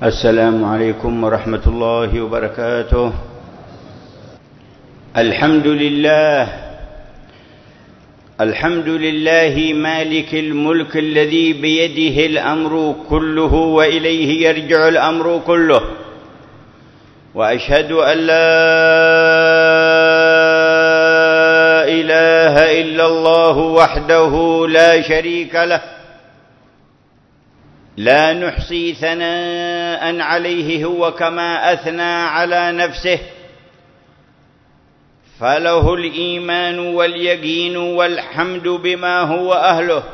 السلام عليكم ورحمة الله وبركاته. الحمد لله مالك الملك الذي بيده الأمر كله وإليه يرجع الأمر كله، وأشهد أن لا إله إلا الله وحده لا شريك له، لا نحصي ثناء عليه هو كما أثنى على نفسه، فله الإيمان واليقين والحمد بما هو أهله.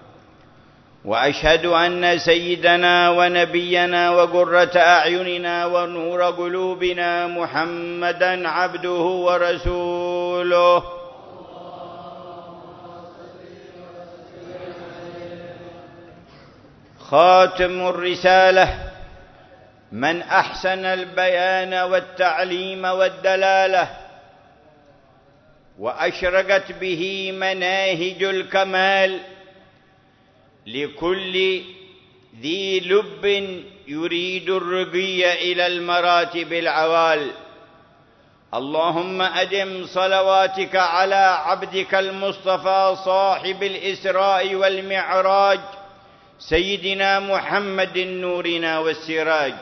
وأشهد أن سيدنا ونبينا وقرة أعيننا ونور قلوبنا محمدًا عبده ورسوله، خاتم الرسالة، من أحسن البيان والتعليم والدلالة، وأشرقت به مناهج الكمال لكل ذي لب يريد الرقي إلى المراتب العوال. اللهم أدم صلواتك على عبدك المصطفى صاحب الإسراء والمعراج سيدنا محمد نورنا والسراج،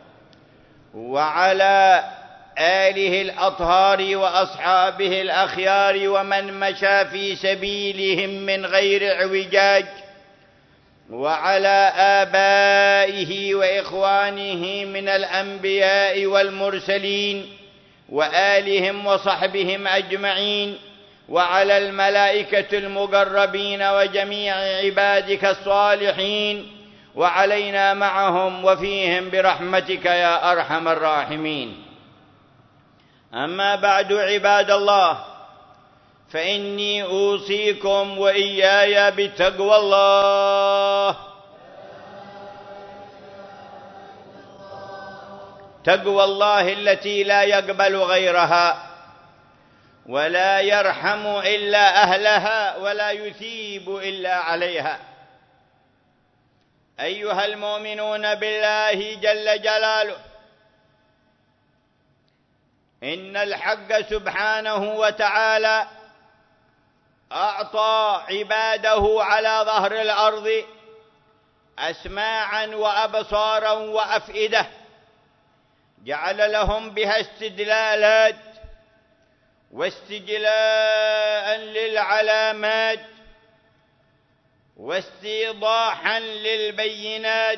وعلى آله الأطهار وأصحابه الأخيار ومن مشى في سبيلهم من غير اعوجاج، وعلى آبائه وإخوانه من الأنبياء والمرسلين وآلهم وصحبهم أجمعين، وعلى الملائكة المقربين وجميع عبادك الصالحين، وعلينا معهم وفيهم برحمتك يا أرحم الراحمين. أما بعد، عباد الله، فإني أوصيكم وإياي بتقوى الله، تقوى الله التي لا يقبل غيرها ولا يرحم إلا أهلها ولا يثيب إلا عليها. أيها المؤمنون بالله جل جلاله، إن الحق سبحانه وتعالى أعطى عباده على ظهر الأرض أسماعا وأبصارا وأفئدة، جعل لهم بها استدلالات واستجلاء للعلامات واستيضاحا للبينات.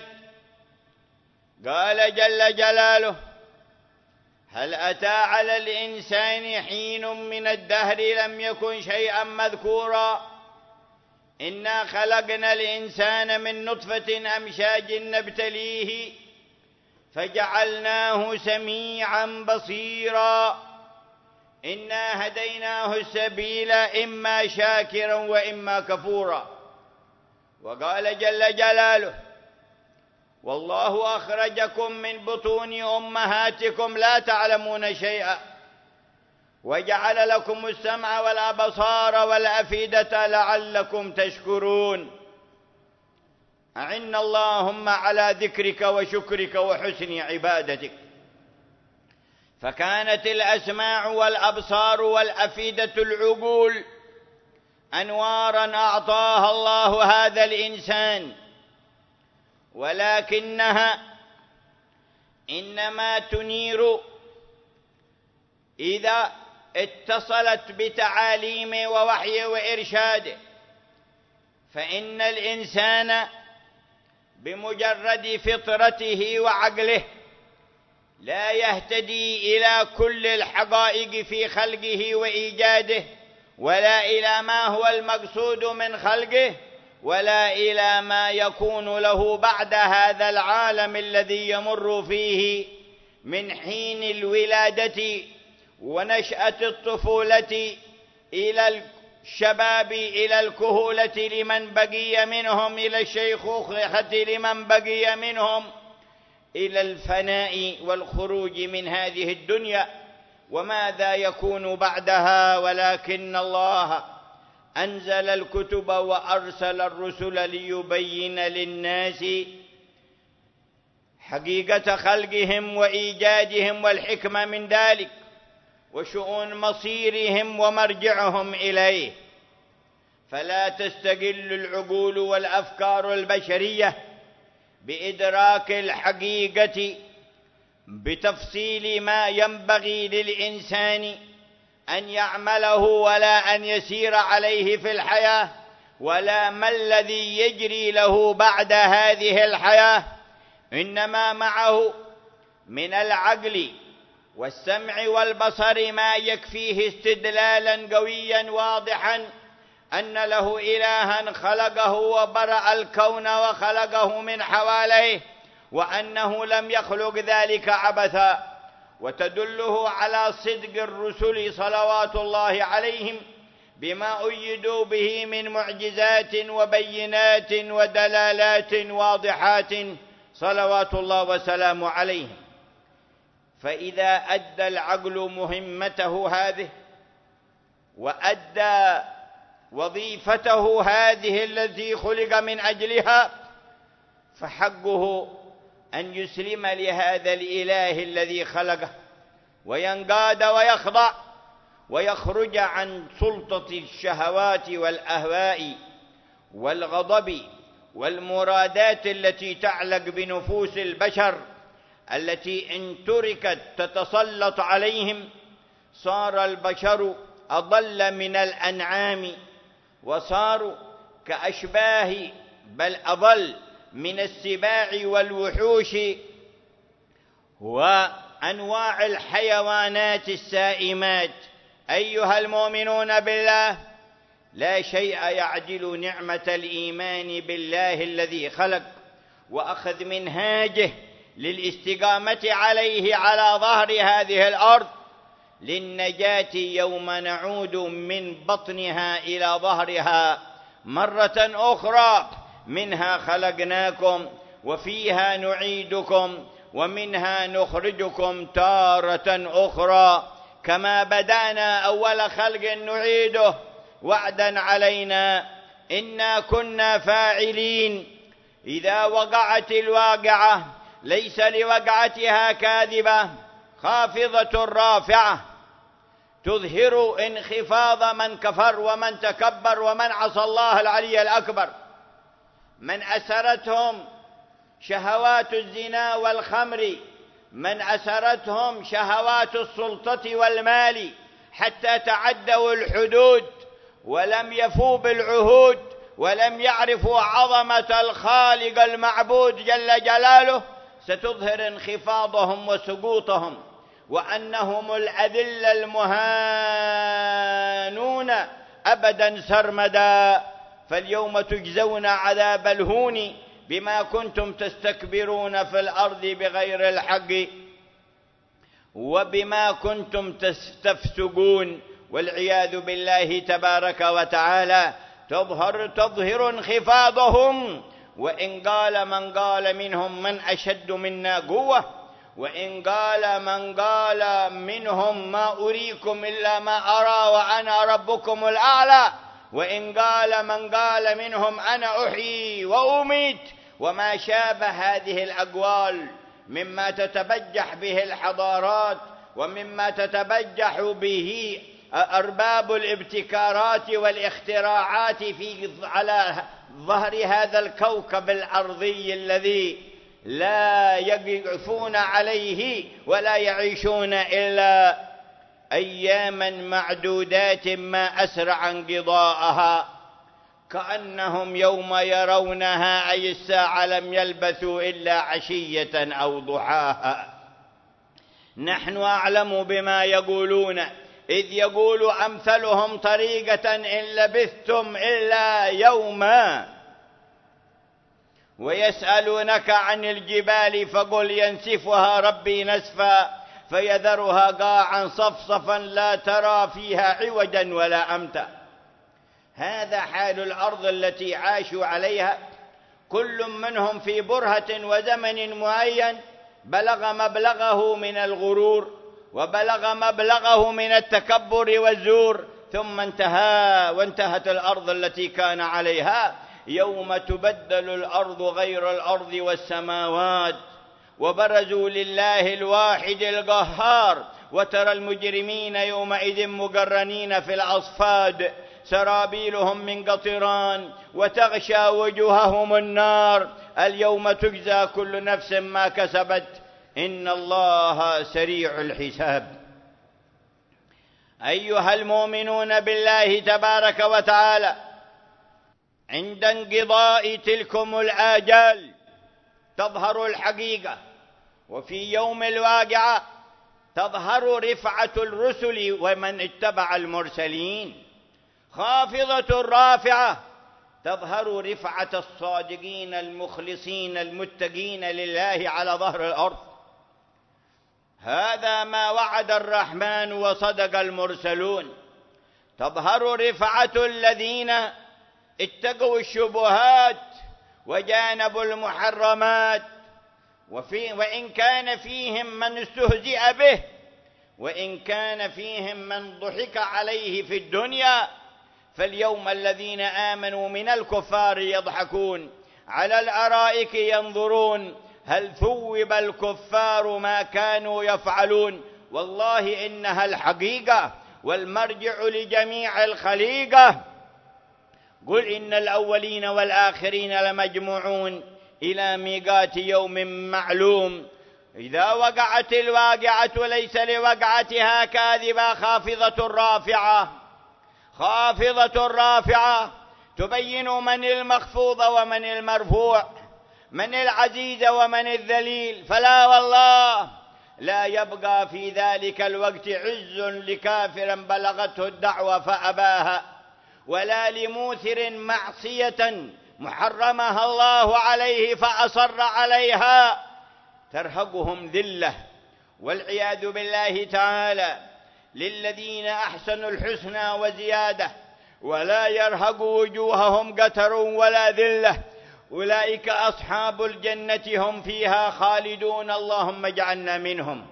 قال جل جلاله: هل أتى على الإنسان حين من الدهر لم يكن شيئا مذكورا إنا خلقنا الإنسان من نطفة أمشاج نبتليه فجعلناه سميعا بصيرا إنا هديناه السبيل إما شاكرا وإما كفورا. وقال جل جلاله: والله أخرجكم من بطون أمهاتكم لا تعلمون شيئا وجعل لكم السمع والأبصار والأفئدة لعلكم تشكرون. أعنا اللهم على ذكرك وشكرك وحسن عبادتك. فكانت الأسماع والأبصار والأفئدة العقول أنوارا أعطاها الله هذا الإنسان، ولكنها إنما تنير إذا اتصلت بتعاليم ووحي وإرشاد. فإن الإنسان بمجرد فطرته وعقله لا يهتدي إلى كل الحقائق في خلقه وإيجاده، ولا إلى ما هو المقصود من خلقه، ولا إلى ما يكون له بعد هذا العالم الذي يمر فيه من حين الولادة ونشأة الطفولة إلى الشباب، إلى الكهولة لمن بقي منهم، إلى الشيخوخة لمن بقي منهم، إلى الفناء والخروج من هذه الدنيا، وماذا يكون بعدها. ولكن الله أنزل الكتب وأرسل الرسل ليبين للناس حقيقة خلقهم وإيجادهم والحكمة من ذلك وشؤون مصيرهم ومرجعهم إليه، فلا تستقل العقول والأفكار البشرية بإدراك الحقيقة بتفصيل ما ينبغي للإنسان أن يعمله ولا أن يسير عليه في الحياة، ولا ما الذي يجري له بعد هذه الحياة، إنما معه من العقل والسمع والبصر ما يكفيه استدلالا قويا واضحا أن له إلها خلقه وبرأ الكون وخلقه من حواليه، وأنه لم يخلق ذلك عبثا، وتدله على صدق الرسل صلوات الله عليهم بما أيدوا به من معجزات وبينات ودلالات واضحات صلوات الله وسلامه عليهم. فإذا أدى العقل مهمته هذه وأدى وظيفته هذه التي خلق من أجلها، فحقه أن يسلم لهذا الإله الذي خلقه وينقاد ويخضع ويخرج عن سلطة الشهوات والأهواء والغضب والمرادات التي تعلق بنفوس البشر، التي إن تركت تتسلط عليهم صار البشر أضل من الأنعام، وصاروا كأشباه بل أضل من السباع والوحوش وأنواع الحيوانات السائمات. أيها المؤمنون بالله، لا شيء يعدل نعمة الإيمان بالله الذي خلق وأخذ منهاجه للاستقامة عليه على ظهر هذه الأرض للنجاة يوم نعود من بطنها إلى ظهرها مرة أخرى. منها خلقناكم وفيها نعيدكم ومنها نخرجكم تارة أخرى كما بدأنا أول خلق نعيده وعدا علينا إنا كنا فاعلين. إذا وقعت الواقعة ليس لوقعتها كاذبة خافضة رافعة تظهر انخفاض من كفر ومن تكبر ومن عصى الله العلي الأكبر، من أسرتهم شهوات الزنا والخمر، من أسرتهم شهوات السلطة والمال حتى تعدوا الحدود ولم يفوا بالعهود ولم يعرفوا عظمة الخالق المعبود جل جلاله، ستظهر انخفاضهم وسقوطهم وأنهم الأذل المهانون أبدا سرمدا. فاليوم تجزون عذاب الهون بما كنتم تستكبرون في الأرض بغير الحق وبما كنتم تفسقون، والعياذ بالله تبارك وتعالى. تظهر انخفاضهم، وإن قال من قال منهم من أشد منا قوة، وإن قال من قال منهم ما أريكم إلا ما أرى وأنا ربكم الأعلى، وإن قال من قال منهم أنا أحيي وأميت، وما شابه هذه الأقوال مما تتبجح به الحضارات ومما تتبجح به أرباب الابتكارات والاختراعات على ظهر هذا الكوكب الأرضي الذي لا يقفون عليه ولا يعيشون إلا أياما معدودات ما أسرع انقضاءها، كأنهم يوم يرونها أي الساعة لم يلبثوا إلا عشية أو ضحاها. نحن أعلم بما يقولون إذ يقول أمثلهم طريقة إن لبثتم إلا يوما، ويسألونك عن الجبال فقل ينسفها ربي نسفا فيذرها قاعا صفصفا لا ترى فيها عوجا ولا أمتا. هذا حال الأرض التي عاشوا عليها، كل منهم في برهة وزمن معين بلغ مبلغه من الغرور وبلغ مبلغه من التكبر والزور، ثم وانتهت الأرض التي كان عليها. يوم تبدل الأرض غير الأرض والسماوات وبرزوا لله الواحد القهار، وترى المجرمين يومئذ مقرنين في الأصفاد سرابيلهم من قطران وتغشى وجوههم النار اليوم تجزى كل نفس ما كسبت إن الله سريع الحساب. أيها المؤمنون بالله تبارك وتعالى، عند انقضاء تلكم الآجال تظهر الحقيقة، وفي يوم الواقعة تظهر رفعة الرسل ومن اتبع المرسلين. خافضة رافعة تظهر رفعة الصادقين المخلصين المتقين لله على ظهر الأرض. هذا ما وعد الرحمن وصدق المرسلون. تظهر رفعة الذين اتقوا الشبهات وجانبوا المحرمات، وإن كان فيهم من استهزئ به، وإن كان فيهم من ضحك عليه في الدنيا، فاليوم الذين آمنوا من الكفار يضحكون على الأرائك ينظرون هل ثوب الكفار ما كانوا يفعلون. والله إنها الحقيقة والمرجع لجميع الخليقة. قل إن الأولين والآخرين لمجموعون إلى ميقات يوم معلوم. إذا وقعت الواقعة ليس لوقعتها كاذبة خافضة رافعة. خافضة رافعة تبين من المخفوض ومن المرفوع، من العزيز ومن الذليل. فلا والله لا يبقى في ذلك الوقت عز لكافر بلغته الدعوة فأباها، ولا لموثر معصية محرمها الله عليه فأصر عليها. ترهقهم ذلة والعياذ بالله تعالى. للذين أحسنوا الحسنى وزيادة ولا يرهق وجوههم قتر ولا ذلة. أولئك أصحاب الجنة هم فيها خالدون. اللهم اجعلنا منهم.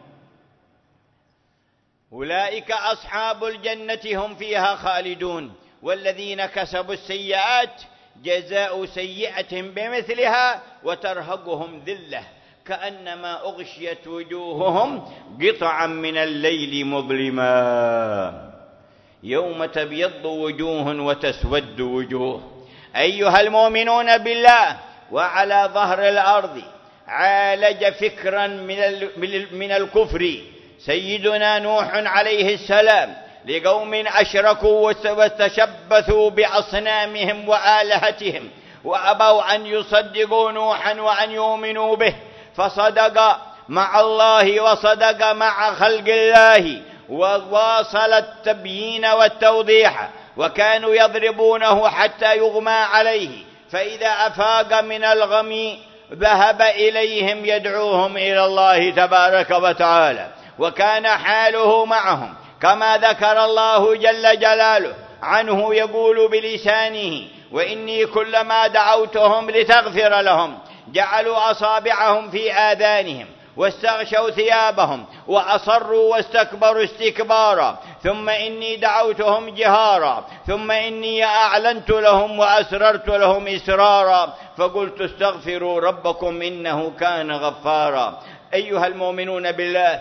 أولئك أصحاب الجنة هم فيها خالدون. والذين كسبوا السيئات جزاء سيئة بمثلها وترهقهم ذلة كأنما أغشيت وجوههم قطعا من الليل مظلما. يوم تبيض وجوه وتسود وجوه. أيها المؤمنون بالله، وعلى ظهر الأرض عالج فكرا من الكفر سيدنا نوح عليه السلام لقوم أشركوا واستشبثوا بأصنامهم وآلهتهم وأبوا أن يصدقوا نوحا وأن يؤمنوا به، فصدق مع الله وصدق مع خلق الله وواصل التبيين والتوضيح، وكانوا يضربونه حتى يغمى عليه، فإذا أفاق من الغم ذهب إليهم يدعوهم إلى الله تبارك وتعالى. وكان حاله معهم كما ذكر الله جل جلاله عنه يقول بلسانه: وإني كلما دعوتهم لتغفر لهم جعلوا أصابعهم في آذانهم واستغشوا ثيابهم وأصروا واستكبروا استكبارا، ثم إني دعوتهم جهارا، ثم إني أعلنت لهم وأسررت لهم إسرارا، فقلت استغفروا ربكم إنه كان غفارا. أيها المؤمنون بالله،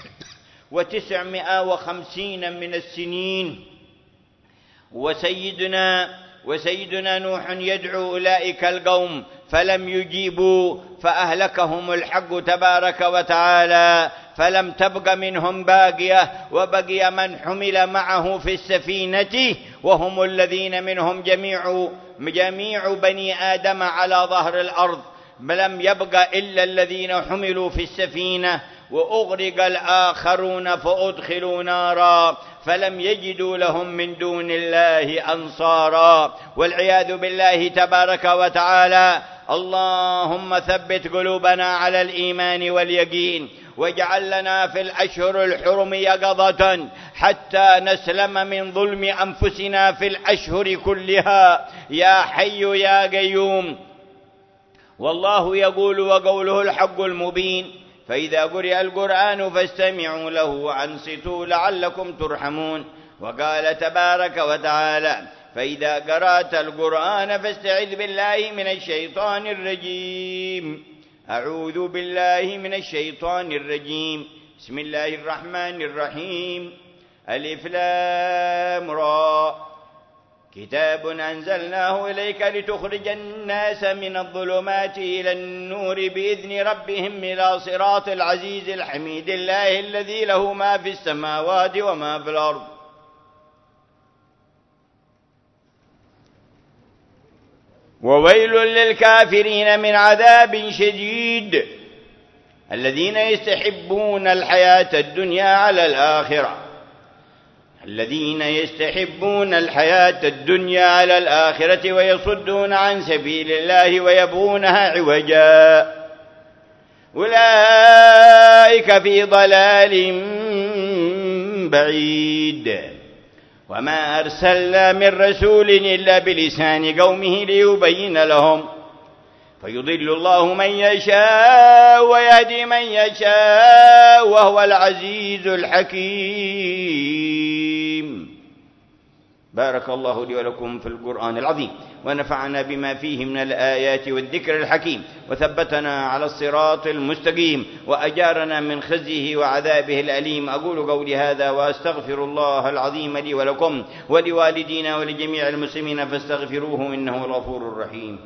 950 من السنين وسيدنا نوح يدعو أولئك القوم فلم يجيبوا، فأهلكهم الحق تبارك وتعالى، فلم تبق منهم باقية، وبقي من حمل معه في السفينة وهم الذين منهم جميع بني آدم على ظهر الأرض، لم يبق إلا الذين حملوا في السفينة، وأغرق الآخرون فأدخلوا نارا فلم يجدوا لهم من دون الله أنصارا، والعياذ بالله تبارك وتعالى. اللهم ثبت قلوبنا على الإيمان واليقين، واجعل لنا في الأشهر الحرم يقظة حتى نسلم من ظلم أنفسنا في الأشهر كلها، يا حي يا قيوم. والله يقول وقوله الحق المبين: فإذا قرئ القرآن فاستمعوا له وأنصتوا لعلكم ترحمون. وقال تبارك وتعالى: فإذا قرأت القرآن فاستعذ بالله من الشيطان الرجيم. أعوذ بالله من الشيطان الرجيم. بسم الله الرحمن الرحيم. ألف لام را. كتاب أنزلناه إليك لتخرج الناس من الظلمات إلى النور بإذن ربهم إلى صراط العزيز الحميد الله الذي له ما في السماوات وما في الأرض. وويل للكافرين من عذاب شديد. الذين يستحبون الحياة الدنيا على الآخرة. الذين يستحبون الحياة الدنيا على الآخرة ويصدون عن سبيل الله ويبغونها عوجا أولئك في ضلال بعيد. وما أرسلنا من رسول إلا بلسان قومه ليبين لهم فيضل الله من يشاء ويهدي من يشاء وهو العزيز الحكيم. بارك الله لي ولكم في القرآن العظيم ونفعنا بما فيه من الآيات والذكر الحكيم وثبتنا على الصراط المستقيم وأجارنا من خزيه وعذابه الأليم. أقول قولي هذا وأستغفر الله العظيم لي ولكم ولوالدينا ولجميع المسلمين فاستغفروه إنه الغفور الرحيم.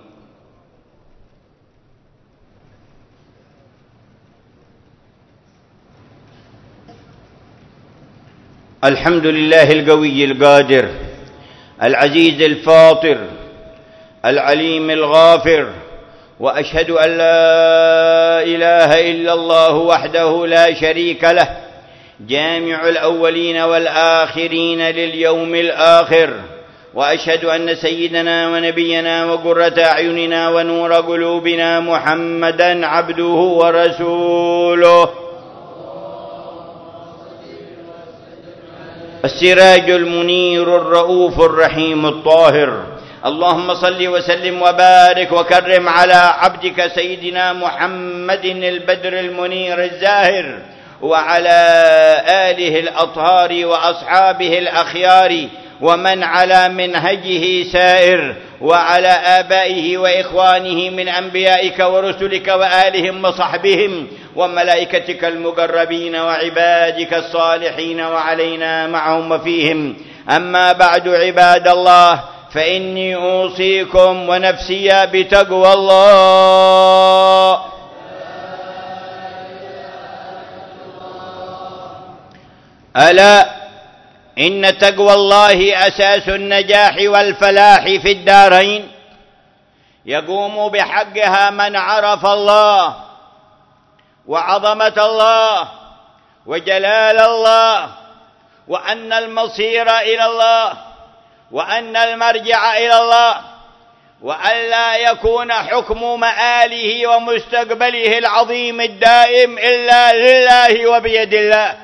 الحمد لله القوي القادر العزيز الفاطر العليم الغافر. وأشهد أن لا إله إلا الله وحده لا شريك له جامع الأولين والآخرين لليوم الآخر. وأشهد أن سيدنا ونبينا وقرة أعيننا ونور قلوبنا محمدا عبده ورسوله السراج المنير الرؤوف الرحيم الطاهر. اللهم صل وسلم وبارك وكرم على عبدك سيدنا محمد البدر المنير الزاهر وعلى آله الأطهار وأصحابه الأخيار ومن على منهجه سائر وعلى آبائه وإخوانه من أنبيائك ورسلك وآلهم وصحبهم وملائكتك المقربين وعبادك الصالحين وعلينا معهم وفيهم. أما بعد عباد الله فإني أوصيكم ونفسي بتقوى الله. ألا إن تقوى الله أساس النجاح والفلاح في الدارين. يقوم بحقها من عرف الله وعظمة الله وجلال الله وأن المصير إلى الله وأن المرجع إلى الله وأن لا يكون حكم مآله ومستقبله العظيم الدائم إلا لله وبيد الله.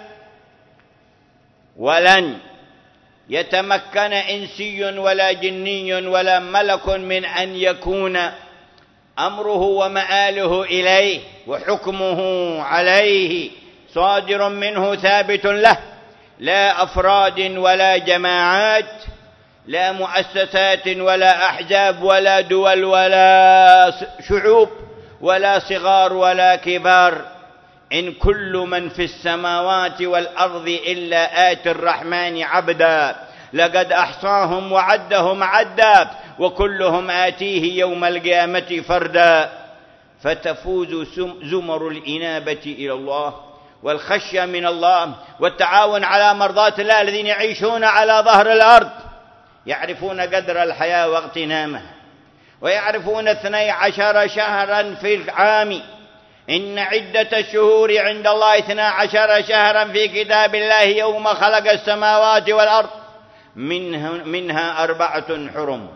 ولن يتمكن إنسي ولا جني ولا ملك من أن يكون أمره ومآله إليه وحكمه عليه صادر منه ثابت له، لا أفراد ولا جماعات، لا مؤسسات ولا أحزاب ولا دول ولا شعوب ولا صغار ولا كبار. إن كل من في السماوات والأرض إلا آتي الرحمن عبدا لقد أحصاهم وعدهم عدا وكلهم آتيه يوم القيامة فردا. فتفوز زمر الإنابة إلى الله والخشية من الله والتعاون على مرضاة الله الذين يعيشون على ظهر الأرض يعرفون قدر الحياة واغتنامها ويعرفون 12 شهرا في العام. إن عدة الشهور عند الله 12 شهرا في كتاب الله يوم خلق السماوات والأرض منها 4 حرم.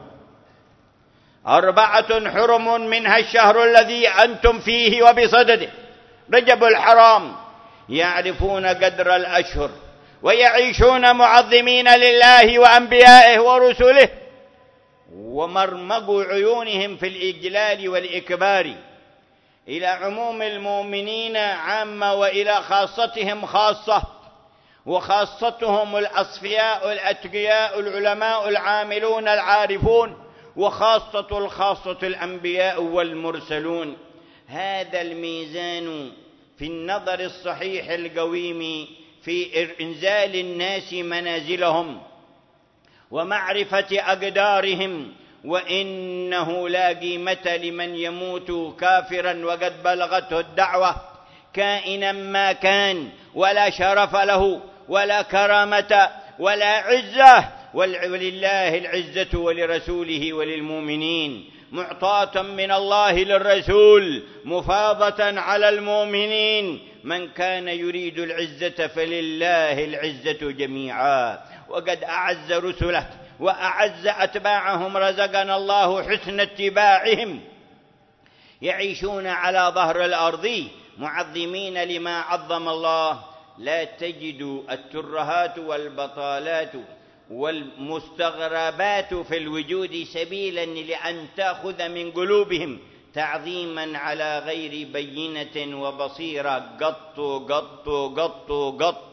4 حرم منها الشهر الذي أنتم فيه وبصدده رجب الحرام. يعرفون قدر الأشهر ويعيشون معظمين لله وأنبيائه ورسله ومرمغ عيونهم في الإجلال والإكبار إلى عموم المؤمنين عامة وإلى خاصتهم خاصة، وخاصتهم الأصفياء الأتقياء العلماء العاملون العارفون، وخاصة الخاصة الأنبياء والمرسلون. هذا الميزان في النظر الصحيح القويم في إنزال الناس منازلهم ومعرفة أقدارهم، وإنه لا قيمة لمن يموت كافرا وقد بلغته الدعوة كائنا ما كان، ولا شرف له ولا كرامة ولا عزة، ولله العزة ولرسوله وللمؤمنين، معطاة من الله للرسول مفاضة على المؤمنين. من كان يريد العزة فلله العزة جميعا، وقد أعز رسله وأعز أتباعهم، رزقنا الله حسن اتباعهم، يعيشون على ظهر الأرض معظمين لما عظم الله. لا تجد الترهات والبطالات والمستغربات في الوجود سبيلا لأن تأخذ من قلوبهم تعظيما على غير بينة وبصيرة قط قط قط قط،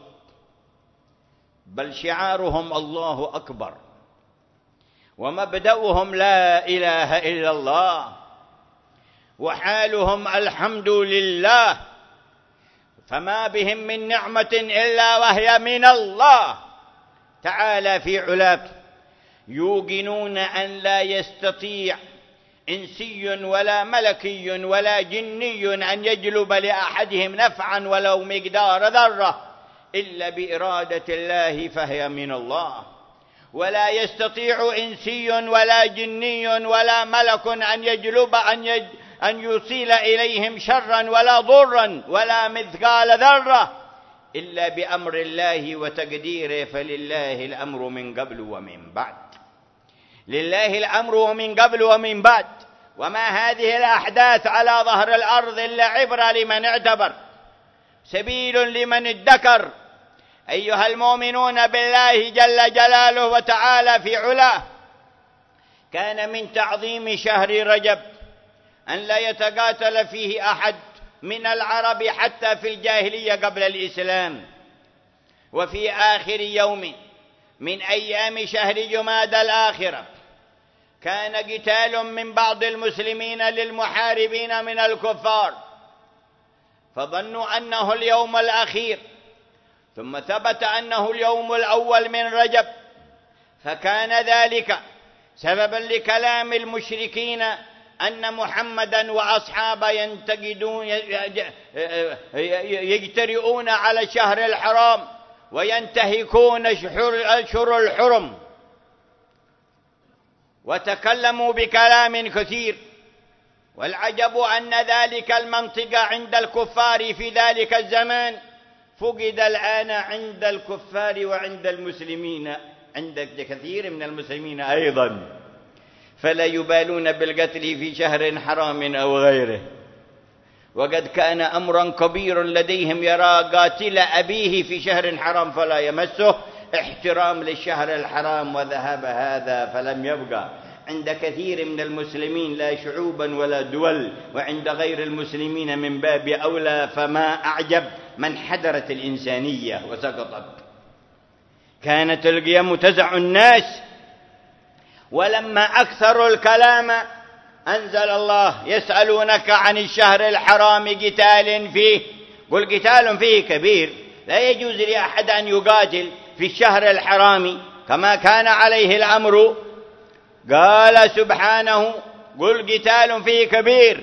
بل شعارهم الله أكبر، ومبدأهم لا إله إلا الله، وحالهم الحمد لله، فما بهم من نعمة إلا وهي من الله تعالى في علاه. يوقنون أن لا يستطيع إنسي ولا ملكي ولا جني أن يجلب لأحدهم نفعا ولو مقدار ذرة إلا بإرادة الله فهي من الله، ولا يستطيع إنسي ولا جني ولا ملك أن يجلب أن يوصل إليهم شرا ولا ضرا ولا مثقال ذرة إلا بأمر الله وتقديره، فلله الأمر من قبل ومن بعد، لله الأمر من قبل ومن بعد. وما هذه الأحداث على ظهر الأرض إلا عبرة لمن اعتبر، سبيل لمن ادكر. أيها المؤمنون بالله جل جلاله وتعالى في علاه، كان من تعظيم شهر رجب أن لا يتقاتل فيه أحد من العرب حتى في الجاهلية قبل الإسلام. وفي آخر يوم من أيام شهر جمادى الآخرة كان قتال من بعض المسلمين للمحاربين من الكفار، فظنوا أنه اليوم الأخير، ثم ثبت أنه اليوم الأول من رجب، فكان ذلك سببا لكلام المشركين أن محمدا وأصحابه يجترئون على الشهر الحرام وينتهكون أشهر الحرم، وتكلموا بكلام كثير. والعجب أن ذلك المنطق عند الكفار في ذلك الزمان فقد الآن عند الكفار وعند المسلمين، عند كثير من المسلمين أيضا، فلا يبالون بالقتل في شهر حرام أو غيره. وقد كان أمرا كبيرا لديهم يرى قاتل أبيه في شهر حرام فلا يمسه، احترام للشهر الحرام، وذهب هذا فلم يبقى عند كثير من المسلمين لا شعوبا ولا دول، وعند غير المسلمين من باب أولى. فما أعجب من حدرت الإنسانية وسقطت. كانت القيم تزع الناس، ولما أكثروا الكلام أنزل الله: يسألونك عن الشهر الحرام قتال فيه، قل قتال فيه كبير، لا يجوز لأحد أن يقاتل في الشهر الحرام كما كان عليه الأمر. قال سبحانه: قل قتال فيه كبير،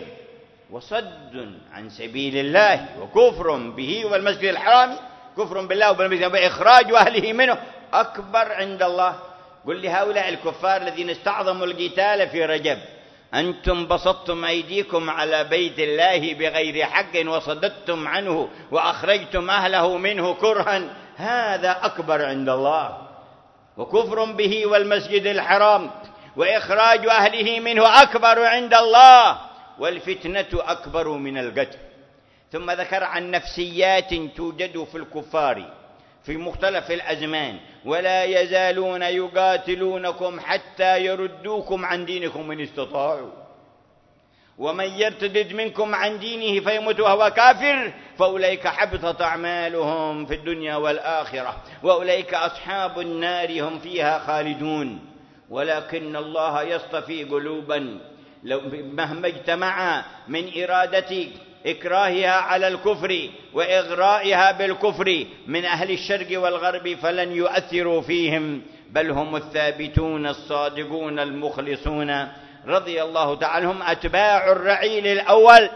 وصد عن سبيل الله وكفر به والمسجد الحرام، كفر بالله وبالمسجد وإخراج أهله منه أكبر عند الله. قل لهؤلاء الكفار الذين استعظموا القتال في رجب: أنتم بسطتم أيديكم على بيت الله بغير حق وصددتم عنه وأخرجتم أهله منه كرها، هذا أكبر عند الله، وكفر به والمسجد الحرام وإخراج أهله منه أكبر عند الله، والفتنة أكبر من القتل. ثم ذكر عن نفسيات توجد في الكفار في مختلف الأزمان: ولا يزالون يقاتلونكم حتى يردوكم عن دينكم إن استطاعوا، ومن يرتد منكم عن دينه فيمت وهو كافر فأولئك حبطت أعمالهم في الدنيا والآخرة وأولئك أصحاب النار هم فيها خالدون. ولكن الله يصطفي قلوبا مهما اجتمع من إرادة إكراهها على الكفر وإغرائها بالكفر من أهل الشرق والغرب فلن يؤثروا فيهم، بل هم الثابتون الصادقون المخلصون رضي الله تعالى عنهم أتباع الرعيل الأول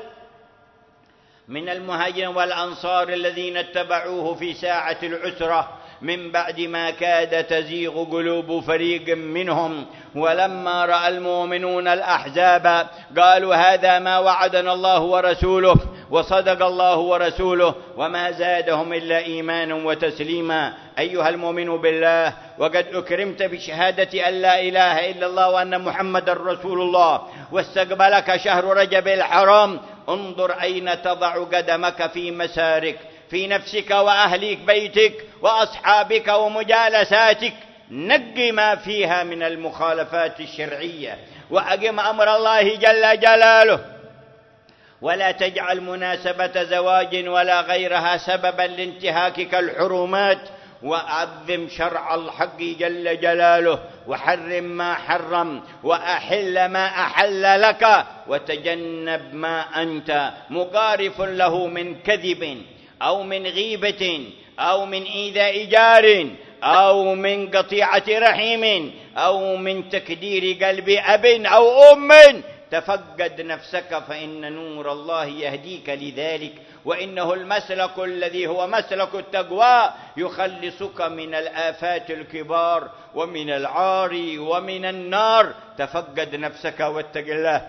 من المهاجرين والأنصار الذين اتبعوه في ساعة العسرة من بعد ما كاد تزيغ قلوب فريق منهم، ولما رأى المؤمنون الأحزاب قالوا هذا ما وعدنا الله ورسوله وصدق الله ورسوله، وما زادهم إلا إيمانا وتسليما. أيها المؤمن بالله، وقد أكرمت بشهادة أن لا إله إلا الله وأن محمد رسول الله، واستقبلك شهر رجب الحرام، انظر أين تضع قدمك في مسارك، في نفسك وأهلك بيتك وأصحابك ومجالساتك، نقي ما فيها من المخالفات الشرعية وأقم أمر الله جل جلاله، ولا تجعل مناسبة زواج ولا غيرها سببا لانتهاكك الحرمات، وأعظم شرع الحق جل جلاله، وحرم ما حرم، وأحل ما أحل لك، وتجنب ما أنت مقارف له من كذب أو من غيبة أو من إيذاء جار أو من قطيعة رحم أو من تكدير قلب أب أو أم. تفقد نفسك فإن نور الله يهديك لذلك، وإنه المسلك الذي هو مسلك التقوى يخلصك من الآفات الكبار ومن العار ومن النار. تفقد نفسك واتق الله.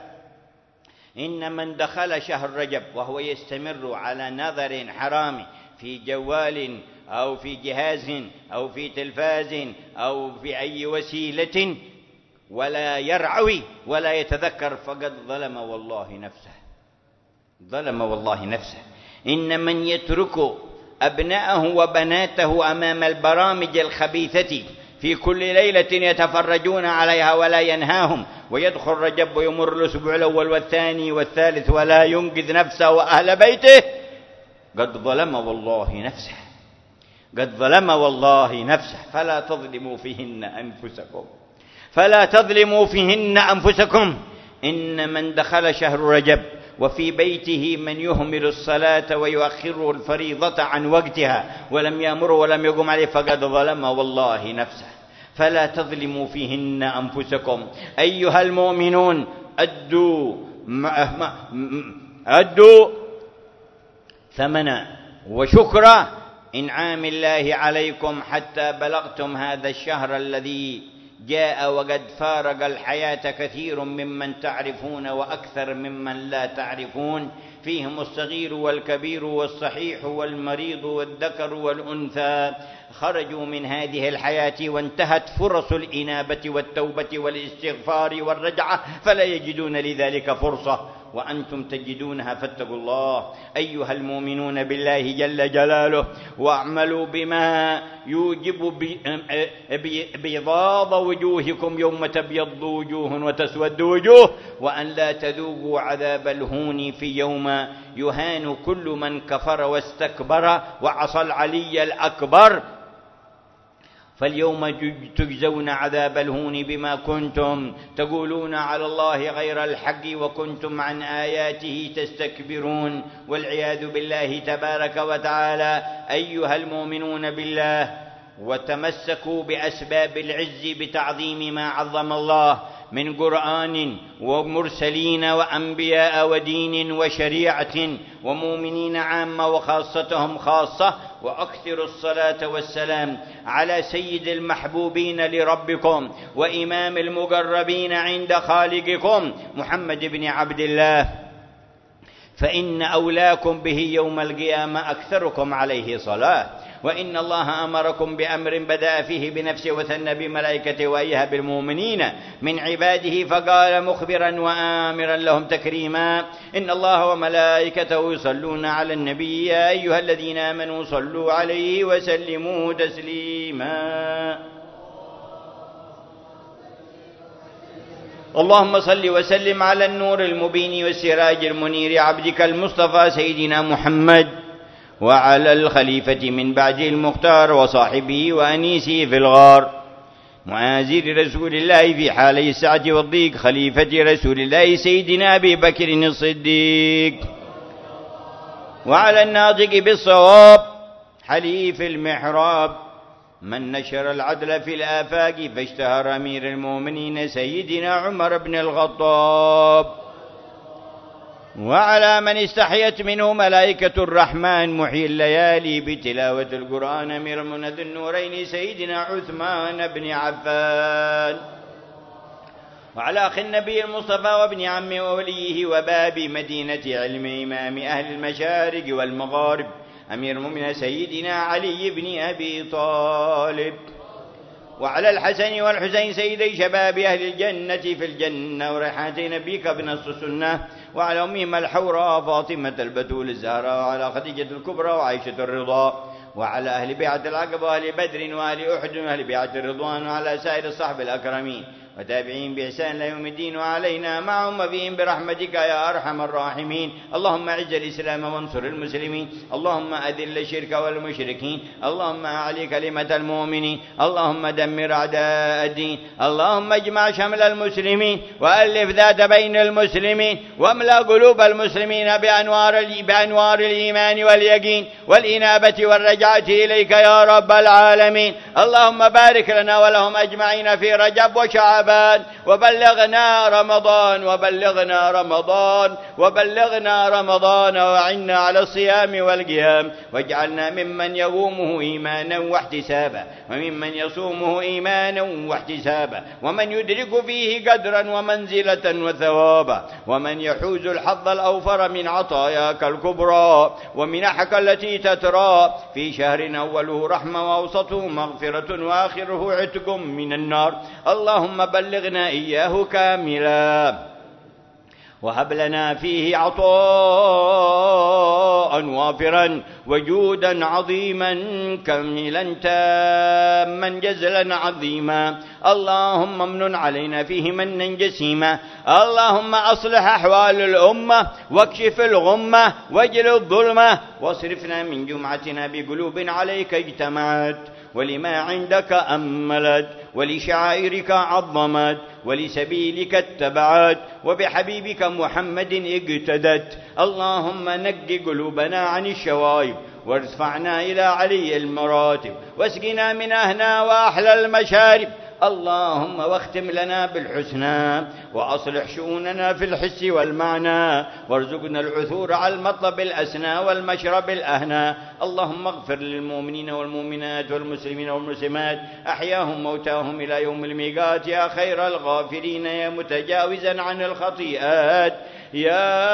إن من دخل شهر رجب وهو يستمر على نظر حرام في جوال أو في جهاز أو في تلفاز أو في أي وسيلة ولا يرعوي ولا يتذكر فقد ظلم والله نفسه، ظلم والله نفسه. إن من يترك أبناءه وبناته أمام البرامج الخبيثة في كل ليلة يتفرجون عليها ولا ينهاهم، ويدخل رجب ويمر الأسبوع الأول والثاني والثالث ولا ينقذ نفسه وأهل بيته، قد ظلم والله نفسه، قد ظلم والله نفسه. فلا تظلموا فيهن أنفسكم، فلا تظلموا فيهن أنفسكم. إن من دخل شهر رجب وفي بيته من يهمل الصلاة ويؤخر الفريضة عن وقتها ولم يأمر ولم يقم عليه فقد ظلم والله نفسه. فلا تظلموا فيهن أنفسكم. أيها المؤمنون، أدوا ثمن وشكر إنعام الله عليكم حتى بلغتم هذا الشهر الذي جاء وقد فارق الحياة كثير ممن تعرفون وأكثر ممن لا تعرفون، فيهم الصغير والكبير والصحيح والمريض والذكر والأنثى، خرجوا من هذه الحياة وانتهت فرص الإنابة والتوبة والاستغفار والرجعة، فلا يجدون لذلك فرصة وأنتم تجدونها، فاتقوا الله أيها المؤمنون بالله جل جلاله، واعملوا بما يوجب بيضاض وجوهكم يوم تبيض وجوه وتسود وجوه، وأن لا تذوقوا عذاب الهون في يوم يهان كل من كفر واستكبر وعصى العلي الأكبر. فاليوم تجزون عذاب الهون بما كنتم تقولون على الله غير الحق وكنتم عن آياته تستكبرون، والعياذ بالله تبارك وتعالى. أيها المؤمنون بالله، وتمسكوا بأسباب العز بتعظيم ما عظم الله من قرآن ومرسلين وأنبياء ودين وشريعة ومؤمنين عامة وخاصتهم خاصة، وأكثروا الصلاة والسلام على سيد المحبوبين لربكم وإمام المقربين عند خالقكم محمد بن عبد الله، فإن أولاكم به يوم القيامة أكثركم عليه صلاة. وإن الله أمركم بأمر بدأ فيه بنفسه وثنى بملائكته وأيها بالمؤمنين من عباده، فقال مخبرا وآمرا لهم تكريما: إن الله وملائكته يصلون على النبي يا أيها الذين آمنوا صلوا عليه وسلموا تسليما. اللهم صل وسلم على النور المبين والسراج المنير عبدك المصطفى سيدنا محمد، وعلى الخليفة من بعده المختار وصاحبه وأنيسه في الغار معازر رسول الله في حالي السعة والضيق، خليفة رسول الله سيدنا أبي بكر الصديق، وعلى الناطق بالصواب حليف المحراب، من نشر العدل في الآفاق فاشتهر أمير المؤمنين سيدنا عمر بن الخطاب، وعلى من استحيت منه ملائكة الرحمن محيي الليالي بتلاوة القرآن أمير المؤمنين ذي النورين سيدنا عثمان بن عفان، وعلى أخي النبي المصطفى وابن عمه ووليه وباب مدينة علم إمام أهل المشارق والمغارب أمير المؤمنين سيدنا علي بن أبي طالب، وعلى الحسن والحسين سيدي شباب أهل الجنة في الجنة وريحانتي نبيك بنص السنة، وعلى أمهم الحوراء فاطمة البتول الزهراء، وعلى خديجة الكبرى وعائشة الرضا، وعلى أهل بيعة العقبة وأهل بدر وأهل أحد وأهل بيعة الرضوان، وعلى سائر الصحب الأكرمين وتابعين بإحسان إلى يوم الدين، وعلينا معهم فيهم برحمتك يا أرحم الراحمين. اللهم أعز الإسلام وانصر المسلمين، اللهم أذل الشرك والمشركين، اللهم أعلي كلمة المؤمنين، اللهم دمر أعداء الدين، اللهم اجمع شمل المسلمين وألف ذات بين المسلمين، واملأ قلوب المسلمين بأنوار الإيمان واليقين والإنابة والرجعة إليك يا رب العالمين. اللهم بارك لنا ولهم أجمعين في رجب وشعبان، وبلغنا رمضان وعنا على الصيام والقيام، واجعلنا ممن يقومه إيمانا واحتسابا، وممن يصومه إيمانا واحتسابا، ومن يدرك فيه قدرا ومنزلة وثوابا، ومن يحوز الحظ الأوفر من عطاياك الكبرى ومنحك التي تترى في شهر أوله رحمة وأوسطه مغفرة وآخره عتق من النار. اللهم بلغنا إياه كاملا، وهب لنا فيه عطاء وافرا وجودا عظيما كاملا تاما جزلا عظيما. اللهم امنن علينا فيه منا جسيما. اللهم أصلح أحوال الأمة واكشف الغمة واجل الظلمة، واصرفنا من جمعتنا بقلوب عليك اجتمعت، ولما عندك أملت، ولشعائرك عظمت، ولسبيلك اتبعت، وبحبيبك محمد اقتدت. اللهم نقي قلوبنا عن الشوائب، وارفعنا إلى علي المراتب، واسقنا من أهنا وأحلى المشارب. اللهم واختم لنا بالحسنى، وأصلح شؤوننا في الحس والمعنى، وارزقنا العثور على المطلب الأسنى والمشرب الأهنى. اللهم اغفر للمؤمنين والمؤمنات والمسلمين والمسلمات أحياهم موتاهم إلى يوم الميقات، يا خير الغافرين، يا متجاوزا عن الخطيئات، يا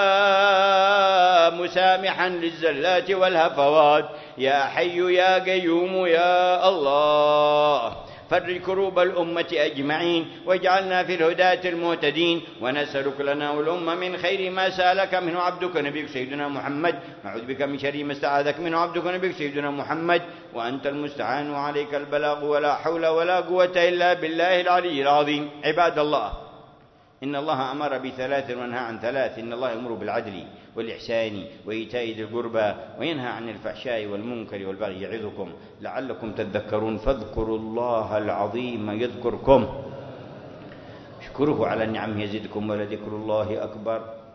مسامحا للزلات والهفوات، يا حي يا قيوم يا الله. فرج كروب الأمة أجمعين، واجعلنا في الهداة المهتدين، ونسألك لنا والأمة من خير ما سألك منه عبدك نبيك سيدنا محمد، نعوذ بك من شر ما استعاذك منه عبدك نبيك سيدنا محمد، وأنت المستعان وعليك البلاغ، ولا حول ولا قوة إلا بالله العلي العظيم. عباد الله، إن الله أمر بثلاث ونهى عن ثلاث. إن الله يأمر بالعدل والإحسان وإيتاء ذي القربى، وينهى عن الفحشاء والمنكر والبغي، يعظكم لعلكم تذكرون. فاذكروا الله العظيم يذكركم، اشكروه على النعم يزدكم، ولذكر الله أكبر.